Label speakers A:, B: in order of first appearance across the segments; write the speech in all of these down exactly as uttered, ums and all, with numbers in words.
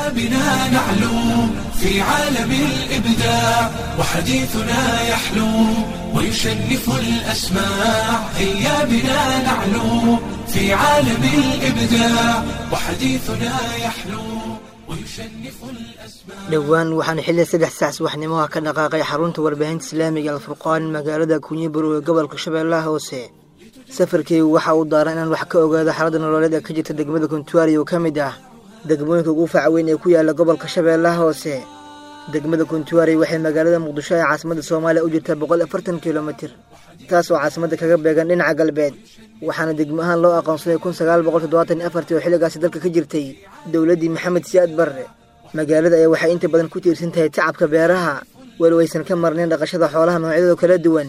A: هيا بنا نعلو في عالم الإبداع وحديثنا يحلو ويشنف الأسماع. هيا بنا نعلو في عالم الإبداع وحديثنا يحلو ويشنف الأسماع. dhowaan waxaan xilli saddex saac subaxnimo ka dhaqaaqay xarunta warbaahinta islaamiga Al-Furqaan magaalada Kunyibur ee gobolka Shabeellaha Hoose. safarkii waxa uu daaran inaan wax ka ogaado xaaladda nololeed ee ka jirta degmada Kuntuari oo ka mid ah degmooyinka ugu facaweyn ee ku yaala gobolka Shabeellaha Hoose. degmada Kuntuari waxay magaalada Muqdisho ee caasimadda Soomaaliya u jirtaa boqol iyo afartan kiiloomitir, taas oo caasimadda kaga beegan dhinaca galbeed. waxaana degmo ahaan loo aqoonsaday kun sagaal boqol toddobaatan iyo afar oo xilligaasi dalka ka jirtay dawladdii Maxamed Siyaad Barre. magaalada ayaa waxay inta badan ku tiirsan tahay tacabka beeraha, walow aysan ka marnayn dhaqashada xoolaha noocyadooda kala duwan.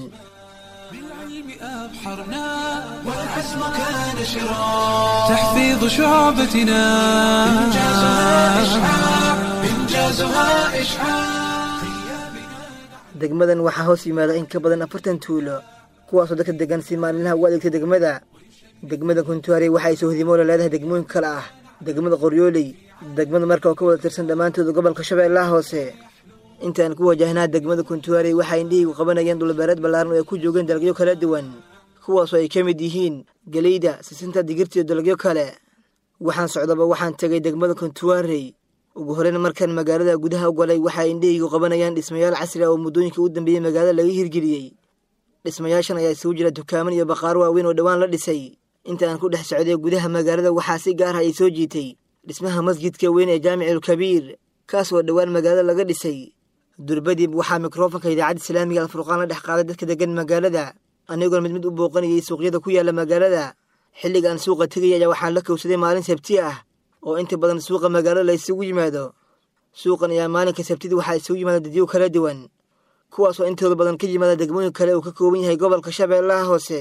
A: والعزم كان شراع تحفيظ شعبتنا إنجازها إشعاع إنجازها إشعاع. degmadan waxaa hoos yimaada in ka badan afartan tuulo kuwaasoo dadka degan si maalinlaha u adeegta degmada. degmada Kuntuari waxay soo hodimo leedahay degmooyin kale ah degmada Qoryooley, degmada marka oo ka wada tirsan dhammaantood gobolka Shabeellaha Hoose. intaan ku wajahnaa degmada Kuntuari waxay indhihiigu qabanayeen dhul-beereed ballaaran oo ay ku joogeen dalagyo kala duwan, kuwaasoo ay ka mid yihiin galeyda, sisinta, digirta iyo dalagyo kale. waxaan socdaba waxaan tagay degmada Kuntuari. ugu horreyn markaan magaalada gudaha u galay waxay indhihiigu qabanayaan dhismayaal casri ah oo muddooyinka u dambeeyay magaalada laga hirgeliyey. dhismayaashan ayaa isugu jira dukaaman iyo baqaaro waaweyn oo dhowaan la dhisay. inta aan ku dhex socday gudaha magaalada waxaa si gaar ah ay soo jiitay dhismaha masjidka weyn ee Jaamicul Kabiir, kaas oo dhowaan magaalada laga dhisay. durbadib waxaa mikrofonka idaacadda islaamiga Al-Furqaan la dhex qaaday dadka degan magaalada, anigoo mid mid u booqanayay suuqyada ku yaala magaalada. xilligan suuqa tagay ayaa waxaan la kowsaday maalin sabti ah oo inta badan suuqa magaalada la isugu yimaado. suuqan ayaa maalinka sabtida waxaa isugu yimaada dadyo kala duwan, kuwaasoo intooda badan ka yimaada degmooyin kale oo ka kooban yahay gobolka Shabeellaha Hoose.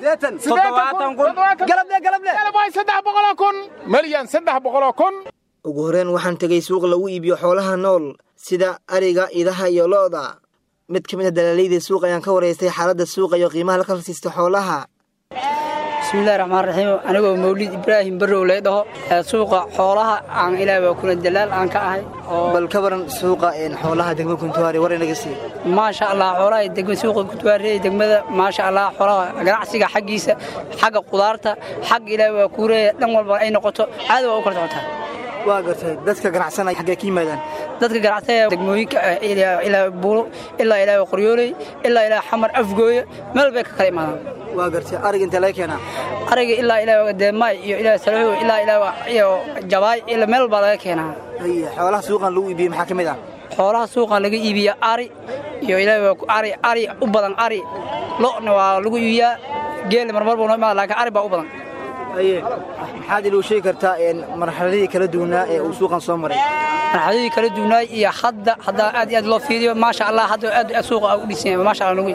A: ugu horreyn waxaan tagay suuq lagu iibiyo xoolaha nool sida ariga, idaha iyo lo'da. mid ka mid ah dalaaleyda suuqa ayaan ka wareystay xaaladda suuqa iyo qiimaha la kala siisto xoolaha.
B: bismillaahir rahmaanir rahiim. anigoo Mawlid Ibraahim Barrow leedaho suuqa xoolaha aan ilaahay kuna dalaal aan ka ahay.
C: bal ka waran suuqa ee xoolaha degmada Kuntuari war inaga sii.
B: ma sha Allah xoolaha degmada suuqa Kuntuari degmada ma sha Allah xoolaha ganacsiga xaqiisa, xagga qudaarta, xaq ilaahay ku reey dhan walba ay noqoto aad waa u kala socotaa.
C: waa gartay dadka ganacsanaya xagee ka yimaadaan?
B: dadka ganacsiga degmooyinka ilaa ilaa buuro ilaa ilaa Qoryooley ilaa ilaa Xamar Afgooye meel bay ka kala imaadaan.
C: waa gartay ariga inta laga keenaa?
B: ariga ilaa ilaa Deemay iyo ilaa Salaxo ilaa ilaa iyo Jabaay ilaa meel baa laga keenaa.
C: ay xoolaha suuqan lagu iibiyo maxaa kamid ah?
B: xoolaha suuqan laga iibiyo ari iyo ilaa ari ari u badan ari lo'na waa lagu iibiyaa, geel marmar buu noo imaado laakiin ari baa u badan.
C: aye maxaad ilaa sheegi kartaa in marxaladii kala duwanaa ee uu suuqan soo maray?
B: marxaladii kala duwanaa iyo hadda hadda aad aad loo fiiriyo ma sha Allah hadda aad suuqa u dhisay ma sha Allah.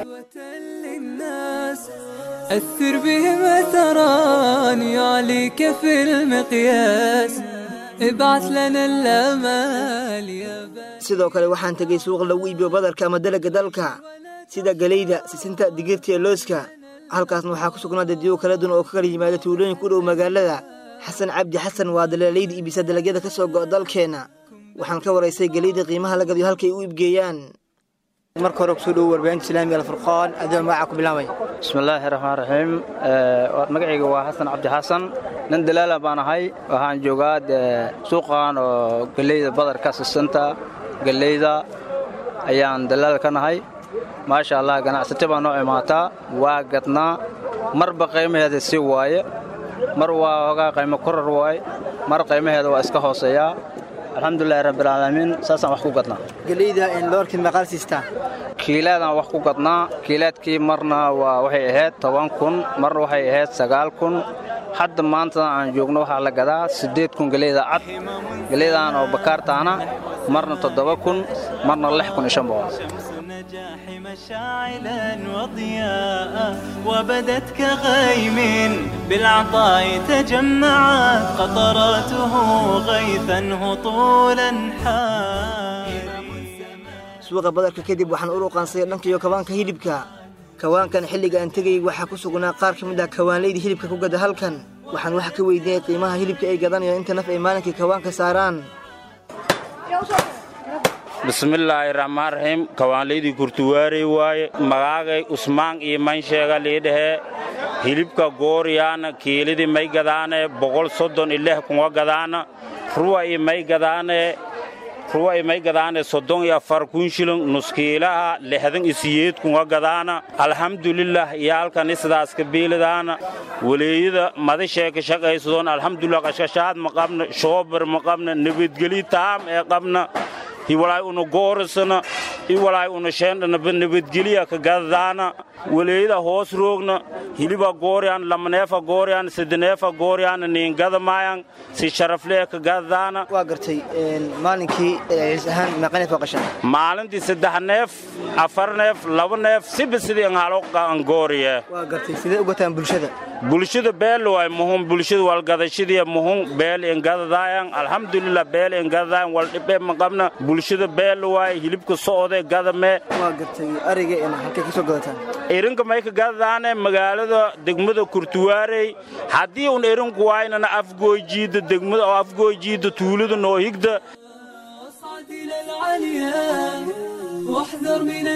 D: أثر بهم أثران يعليك في المقياس ابعث لنا الأمال يا باشا.
C: sidoo kale waxaan tagay suuq lagu iibiyo badarka ama dalagga dalka sida galeyda, sisinta, digirta iyo looska. halkaasna waxaa ku sugnaa dadyo kala duwan oo ka kala yimaada tuulooyinka u dhow magaalada. xasan cabdi xasan waa dalaaleyda iibisa dalagyada ka soo go'a dalkeena. waxaan ka waraysay galeyda qiimaha la gadiyo halkay u iibgeeyaan. marka hore ku soo dhow warbaahinta islaamiga Al-Furqaan adoo magaca ku bilaabay.
E: bismillaahir rahmaanir rahiim. magacayga waa xasan cabdi xasan, nin dalaal baan ahay. waxaan joogaa suuqan oo galeyda badarka, sisinta, galeyda ayaan dalaal ka nahay. ما شاء الله ganacsato baa noo imaataa, waa gadnaa. marba qiimaheeda si waaye, mar waa hogaa qiimo korar waaye, mar qiimaheeda waa iska hooseeyaa. alxamdulilaahi rabbil caalamiin saasaan wax ku gadnaa.
C: galeyda in loorkii maqal siistaa
E: kiilaadaan wax ku gadnaa. kiilaadkii marna waa waxay ahayd toban kun, marna waxay ahayd sagaal kun. hadda maanta aan joogno waxaa la gadaa siddeed kun galeyda cad. galeydan oo bakaartaana marna toddoba kun, marna lix kun iyo shan boqol.
D: النجاح مشاعلا وضياء وبدت كغيم بالعطاء تجمعت قطراته غيثا هطولا حار.
C: suuqa badarka kadib waxaan u ruqaansaday dhankiyo kawaanka hilibka. kawaankan xilliga aan tagay waxaa ku sugnaa qaar ka mid ah kawaanleyda hilibka ku gada halkan. waxaan wax ka weydiiyay qiimaha hilibka ay gadanayaan inta naf ay maalinkii kawaanka saaraan.
F: bismillaahi raxmaan raxiim kawaanleydii kurtuwaarey waaye magaagay usmaan iyo mansheega liidhahe hilibka gooryaana kiilidii may gadaane boqol soddon iyo lix kunga gadaana ruwa iyo may gadaane ruwa iyo may gadaane soddon iyo afar kun shilin nuskiilaha lixdan iyo siyeed kunga gadaana alxamdulilah iyo halkani sidaas ka biilidaana waleeyada madasheeka shaqaysadoon alxamdulilah qashqashaad ma qabna shoobar ma qabna nabadgeli taam ee qabna hiwalaay una goorisana hiwalaay una sheendhana nabadgeliya ka gadadaana waleeyada hoos roogna hiliba gooryaan lamaneefa gooryaan sidaneefa gooryaan niingada maayan si sharaflee ka gadadaana
C: waa gartay maalinkii ciis ahaan meeqaneef oo qashan
F: maalintii saddex neef afar neef laba neef siba sidii aan halo qaan gooriye
C: waa gartay sidee u gataan bulshada
F: bulshada beel way muhum bulshada wal gadashadii muhum beel in gadadayaan alxamdulilah beel in gadadaan wal dhibe ma qabna bulshada beel way hilibka soode gadame
C: waa gartay ariga in halkee ka soo gadataan
F: erinka may ka gadadaane magaalada degmada kurtuwaarey haddii un erinku waynana afgoojiida degmada oo afgoojiida tuulada noo higda
A: واحذر من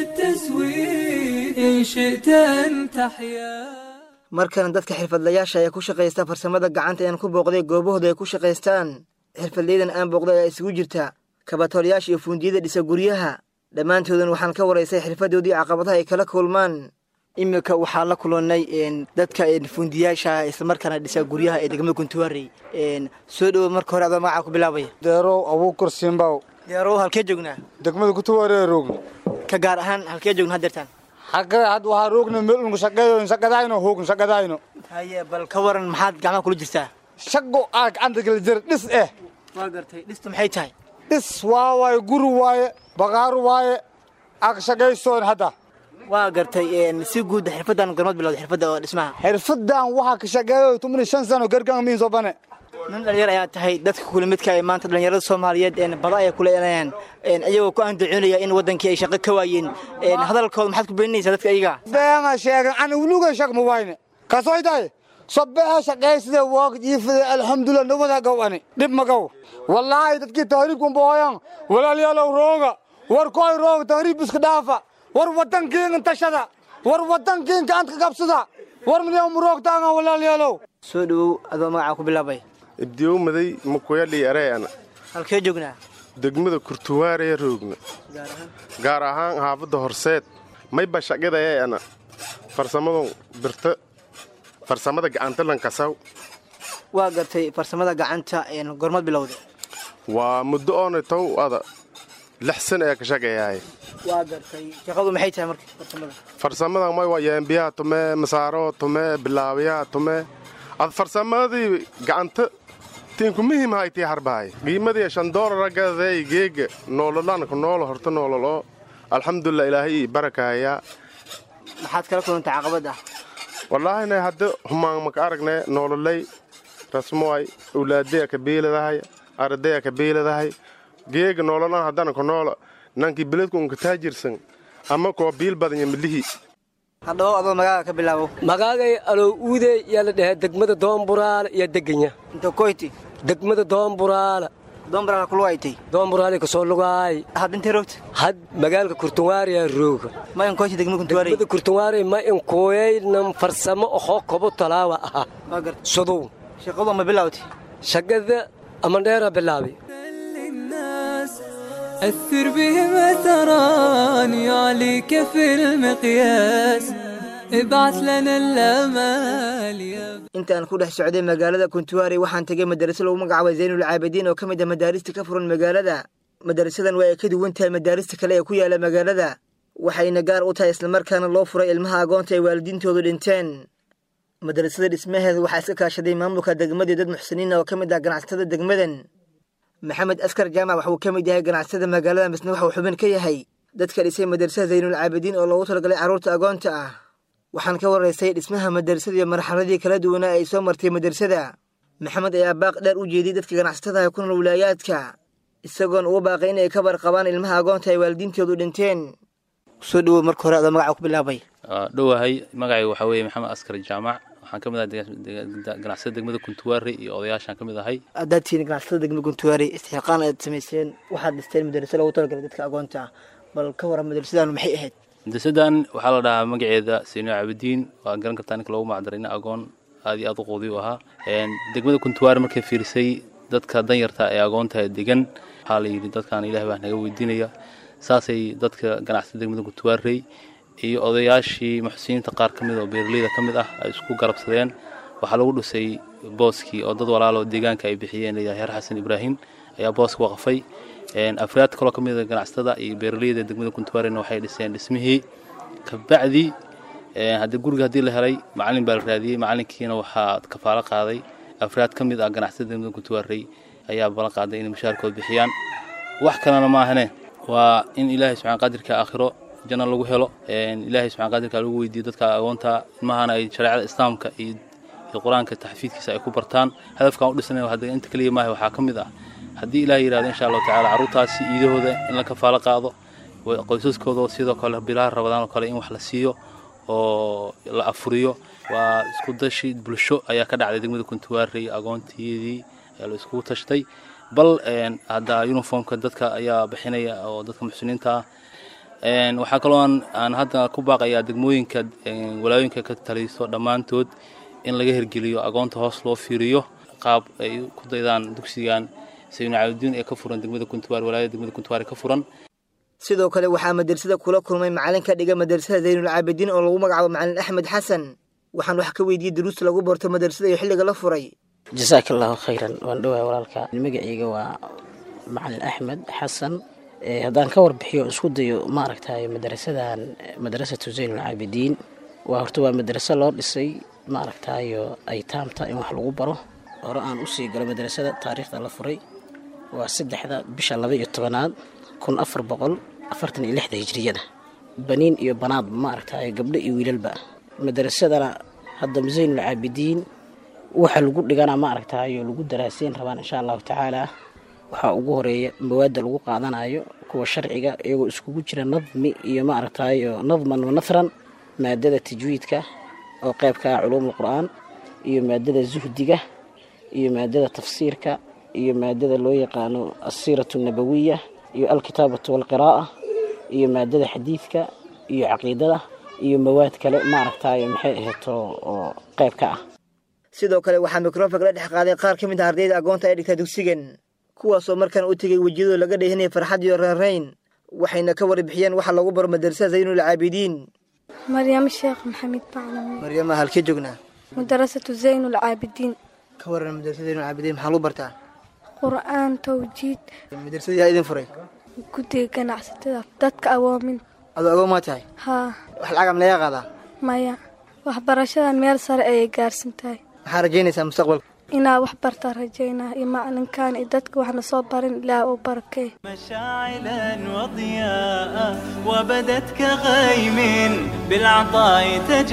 A: التسويف إن شئت أن تحيا
C: markan dadka xirfadlayaasha ay ku shaqeysta farsamada gacanta aan ku booqday goobahooda ay ku shaqeystaan xirfadleydan aan booqday ay isugu jirta kabatoorayaasha iyo fuundiyada dhisa guryaha dhammaantoodan waxaan ka waraysay xirfadoodii caqabadaha ay kala kulmaan imika waxaa la kulannay dadka fuundiyaasha isla markaana dhisa guryaha ee degmada kuntuwaarey soo dhowo marka hore adoo magacaa ku bilaabaya
G: deerow abuukar simbaw
C: deerow halkee joognaa
G: degmada kuntuwaarey roogna
C: ka gaar ahaan halkee joogna haddeertaan
G: xagga had waxaa roogna meel ungu shaqeeyo shaqadayno hoogn shaqadayno
C: haye bal ka waran maxaad gacmaha kula jirtaa
G: shaqo aa gacanta kala jir dhis eh
C: waa gartay dhistu maxay tahay
G: dhis waa waaye guri waaye baqaaru waaye ag shaqaysoon hadda
C: waa gartay si guud xirfadan gormad bilowday xirfada oo dhismaha
G: xirfadan waxaa ka shaqeeyo toban iyo shan sano gargaan miin soo bane
C: nin dhalinyar ayaa tahay dadka kula midka ay maanta dhalinyarada Soomaaliyeed ee bada ay kula elayaan een ayagoo ku andacoonaya in wadankii ay shaqo ka waayeen een hadalkooda maxaad ku beenaysaa dadka ayaga
G: beema sheegan ana wuluga shaq ma wayne ka soo iday sabaha shaqaysida waqti ifada alxamdulillah nabada gawani dib ma gaw wallahi dadkii taariikhku booyan walaaliyaal rooga war kooy roog taariikh iska dhaafa war wadankii intashada war wadankii gacanta ka qabsada war midna muroog taagan walaaliyaal
C: soo dhow adoo magaca ku bilaabay
H: ibdiyo maday ma ku yali areeyana
C: halkee joognaa
H: degmada kurtuwaarey roogna gaar ahaan haafada horseed may ba shaqadeeyana farsamada birta farsamada gacanta lan kasaw
C: waa gartay farsamada gacanta een gormad bilowday
H: waa muddo oo taw ada lix sano ee ka shaqeeyay
C: waa gartay shaqadu maxay tahay markii farsamada
H: farsamada may waa yaambiya tume masaaro tume bilaawiya tume ad farsamadii gacanta tinku muhiim hay tii harbaay qiimadii shan doolar gaday geega noololan ku nool horta noololo alxamdulillah ilaahi barakaya
C: maxaad kala kulantay caqabada
H: wallahi inay hadda humaan ma ka aragnay noololay rasmooy awlaadaya ka beeladahay ardaya ka beeladahay geega noololan haddana ku nool nankii beledku ka taajirsan ama koo biil badan yimlihi
C: hadoo adoo magaca ka bilaabo
I: magaagay alo uude yaa la dhahay degmada Doomburaal iyo deganya
C: inta koyti
I: degmada Doomburaal
C: Doomburaal ku lugaaytay
I: Doomburaal ka soo lugaay
C: had inta roogta
I: had magaalka Kurtuwaarey rooga
C: ma in koyti degmada Kurtuwaarey
I: degmada Kurtuwaarey ma in kooyay nam farsamo oo kobo talaawa ah
C: magar
I: sodoo
C: shaqadu ma bilawtay
I: shaqada ama dheera bilaabay
A: أثر بهم أثران يعليك في المقياس ابعث لنا الأمال يا
C: inta aan ku dhex socday magaalada Kuntuwaarey waxaan tagay madrasa lagu magacaabo Zaynul Caabidiin oo kamid ah madaarista ka furan magaalada madrasadan waa ka duwan tahay madaarista kale ee ku yaala magaalada waxayna gaar u tahay isla markaana loo furay ilmaha agoonta ay waalidiintoodu dhinteen madrasada dhismaheeda waxaa iska kaashaday maamulka degmada dad muxsiniin oo kamid ah ganacsatada degmadan maxamed askar jaamac wuxuu ka mid yahay ganacsatada magaalada misna wuxuu xubin ka yahay dadka dhisay madrasada Zaynul Caabidiin oo loogu talagalay carruurta agoonta ah waxaan ka waraysay dhismaha madrasada iyo marxaladii kala duwan ee ay soo martay madrasada maxamed ayaa baaq dheer u jeediyay dadka ganacsatada ku nool wilaayadka isagoon ugu baaqay inay ka warqabaan ilmaha agoonta ay waalidiintoodu dhinteen soo dhow marka hore aad magaca ku bilaabay
J: dhowahay magacaygu waxa weeye maxamed askar jaamac waxaan ka mid ahay ganacsatada degmada Kuntuwaarey iyo odayaashan ka mid ahay
C: haddaad tihiin ganacsatada degmada Kuntuwaarey istixqaan aad samayseen waxaad dhisteen madrasada loogu talagalay dadka agoonta ah bal ka waran madrasadan maxay ahayd
J: madrasadan waxaa la dhahaa magaceeda Saynu Cabdiin waa garan kartaa ninka loogu macdarina agoon aad iyo aad u qoodi u ahaa degmada Kuntuwaarey markay fiirsay dadka danyarta ee agoonta degan waxaa la yidhi dadkaan ilaahay baa naga weydiinaya saasay dadka ganacsatada degmada Kuntuwaarey iyo odayaashii muxsiniinta qaar ka mid oo beeraleyda ka mid ah ay isku garabsadeen waxaa lagu dhisay booskii oo dad walaalo deegaanka ay bixiyeen ilaa heer Xasan Ibraahim ayaa booska waqfay een afraad kale ka mid ah ganacsatada iyo beeraleyda degmada Kuntuwaarey waxay dhiseen dhismihii ka bacdi ee hadda guriga hadii la helay macallin baa la raadiyay macallinkiina waxa kafaalo qaaday afraad ka mid ah ganacsatada degmada Kuntuwaarey ayaa bala qaaday in mushaarkood bixiyaan wax kalena ma ahane waa in ilaahay subxaan qadirka aakhiro jannada lagu helo een ilaahay subxaan qadirka lagu weydiiyo dadka agoonta ilmahan ay shariicada islaamka iyo quraanka taxfiidkiisa ay ku bartaan hadafkan u dhisnay waxa inta kaliya maahay waxa kamid ah hadii ilaahay yiraahdo insha Allah taala carruurtaasi iidahooda in la kafaalo qaado qoysaskooda sidoo kale bilaa rabadaan oo kale in wax la siiyo oo la afuriyo waa isku dashi bulsho ayaa ka dhacday degmada Kuntuwaarey agoontiidii ee la isku tashtay bal een hada uniformka dadka ayaa bixinaya oo dadka muxsiniinta een waxa kale oo aan hadda ku baaqayaa degmooyinka walaayoyinka ka taliso dhamaantood in laga hirgeliyo agoonta hoos loo fiiriyo qaab ay ku daydaan dugsigan Saynu Cabdiin ee ka furan degmada Kuntuwaarey walaayada degmada Kuntuwaarey ka furan
C: sidoo kale waxaa madrasada kula kulmay macallinka dhiga madrasada Zaynul Cabdiin oo lagu magacaabo macallin Axmed Xasan waxaan wax ka weydiiyay duruus lagu barto madrasada iyo xilliga la furay
K: jazakallahu khayran waan dhawaa walaalka magacayga waa macallin Axmed Xasan ee hadaan ka warbixiyo isku dayo ma aragtay madrasadan madrasatu Zaynul Cabdiin waa horta waa madrasa loo dhisay ma aragtay ay taamta in wax lagu baro hore aan u sii galay madrasada taariikhda la furay waa saddexda bisha laba iyo tobanaad kun afar boqol afartan iyo lix hijriyada baniin iyo banaad ma aragtay gabdho iyo wiilalba madrasadana hadda Zaynul Cabdiin waxa lagu dhigana ma aragtay lagu daraaseen rabaan insha Allah taala waxa ugu horeeya mawaad lagu qaadanayo kuwa sharciga iyagoo iskugu jira nadmi iyo ma aragtay nadman wa nafran maadada tajwiidka oo qayb ka ah culuumul quraan iyo maadada zuhdiga iyo maadada tafsiirka iyo maadada loo yaqaano as-siiratu nabawiyya iyo al-kitaabatu wal qiraa'ah iyo maadada xadiidka iyo aqeedada iyo mawaad kale ma aragtay maxay ahato oo qayb ka ah
C: sidoo kale waxaa mikrofoonka la dhex qaaday qaar ka mid ah ardayda agoonta ee dhigta dugsigan kuwaas oo markaan u tagay wajiyada laga dheehanay farxad iyo reereyn waxayna ka warbixiyeen waxa lagu baro madrasada Zaynul Cabdiin
L: Maryam Sheekh Maxamed Baclan
C: Maryam halkee joognaa
L: madrasatu Zaynul Cabdiin
C: ka waran madrasada Zaynul Cabdiin maxaa lagu bartaa
L: quraan tawjiid
C: madrasada yaa idin furay
L: guddiga ganacsatada dadka awoomin
C: adoo agoon ma tahay
L: ha
C: wax lacag ma laga qaadaa
L: maya waxbarashadan meel sare ay gaarsintahay
C: maxaa rajaynaysaa mustaqbalka
L: inaa wax barta rajaynaa iyo macalinkan iyo dadka waxna soo barin ilaa uu barakay
D: مشاعلا وضياء وبدت كغيم بالعطاء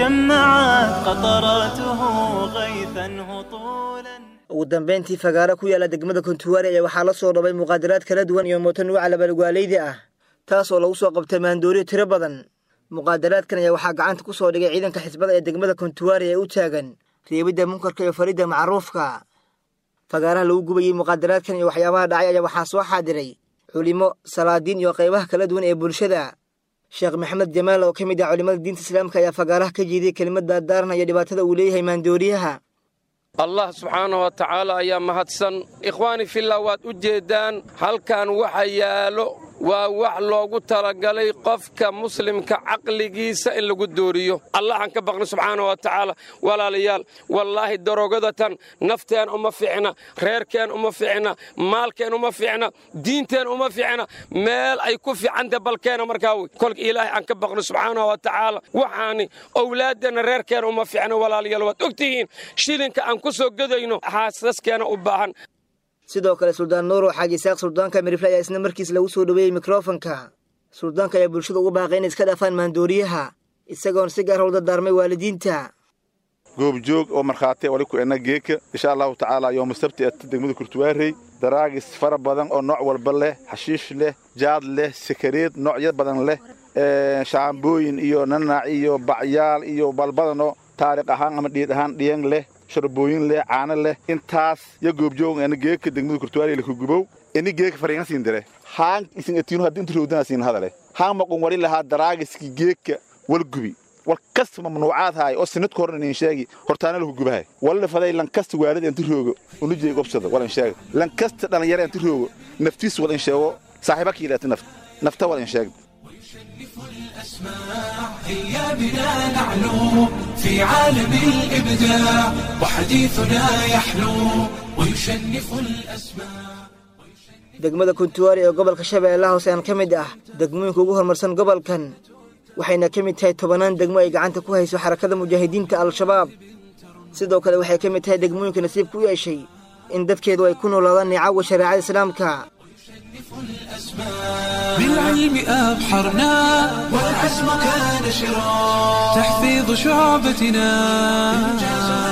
D: تجمعت قطراته غيثا هطولا
C: ugu dambeyntii fagaara ku yaala degmada Kuntuwaarey ayaa waxaa la soo dhabay muqaadaraad kala duwan iyo mooto nuuca labalgaaleyda ah taas oo lagu soo qabtay maandooriyo tiro badan muqaadaraadkan ayaa waxaa gacanta ku soo dhigay ciidanka xisbada ee degmada Kuntuwaarey ee u taagan reebida munkarka iyo farida macruufka fagaaraha lagu gubayay muqaadaraadkan iyo waxyaabaha dhacay ayaa waxaa soo xaadiray culimo salaadiin iyo qaybaha kala duwan ee bulshada Sheekh Maxamed Jamaal oo kamid ah culimada diinta islaamka ayaa fagaaraha ka jeediyay kelimada daarnaya dhibaatada uu leeyahay maandooriyaha
M: الله سبحانه وتعالى يا مهدسن إخواني في الله واد أجيدان هل كان وحيالو ووح لوغو ترقلي قفك مسلم كعقلقيسة إلا قدوريو الله عنك بغن سبحانه وتعالى ولا ليال والله الدروقضة نفتين أما فيعنا خير كان أما فيعنا مال كان أما فيعنا دين كان أما فيعنا مال أي كفي عند بلكان مركاوي كل إلهي عنك بغن سبحانه وتعالى وحاني أولادنا رير كان أما فيعنا ولا ليال واد أكتين شيلين كأن كسو قدينو حاسس كان أباهن
C: sidoo kale Suldaan Nuur oo xaaji saaq suldaanka Mirifle ayaa isna markiis lagu soo dhaweeyay mikrofoonka suldaanka ayaa bulshada ugu baaqay in iska dhaafaan maandooriyaha isagoo si gaar ah u dardaarmay waalidiinta
N: goob joog oo marxaatay wali ku ina geeka insha Allah taala yoom sabti at degmada Kuntuwaarey daraagis fara badan oo nooc walba leh xashiish leh jaad leh sikareed noocyo badan leh ee shaambooyin iyo nanaac iyo bacyaal iyo balbadano taariikh ahaan ama dhiid ahaan dhiyan leh sharbooyin leh caano leh intaas ya goobjoog ana geeka degmada kurtuwaari la ku gubow ini geeka fariin siin dire haan isin atiinu hadii inta roodana siin hadale haan ma qon wari laha daraagiski geeka wal gubi wal kas mamnuucaad hay oo sanad korna in sheegi hortaana la ku gubahay walla faday lan kas waalid inta roogo unu jeey gobsada wala sheegi lan kas dhalan yar inta roogo naftiis wala sheego saaxiibka ilaata naft nafta wala sheegi
A: هيا بنا نعلو في عالم الإبداع وحديثنا يحلو ويشنف الأسماء
C: degmada kuntuwaari ee gobolka Shabeellaha Hoose aan kamid ah degmooyinka ugu horumarsan gobolkan waxayna kamid tahay tobanaan degmo ay gacanta ku hayso xarakada mujaahidiinta al-shabaab sidoo kale waxay kamid tahay degmooyinka nasiib ku yeeshay in dadkeedu ay ku noolaadaan nicaawga shariicada islaamka
A: بالعلم أبحرنا والعزم كان شرا تحفيظ شعبتنا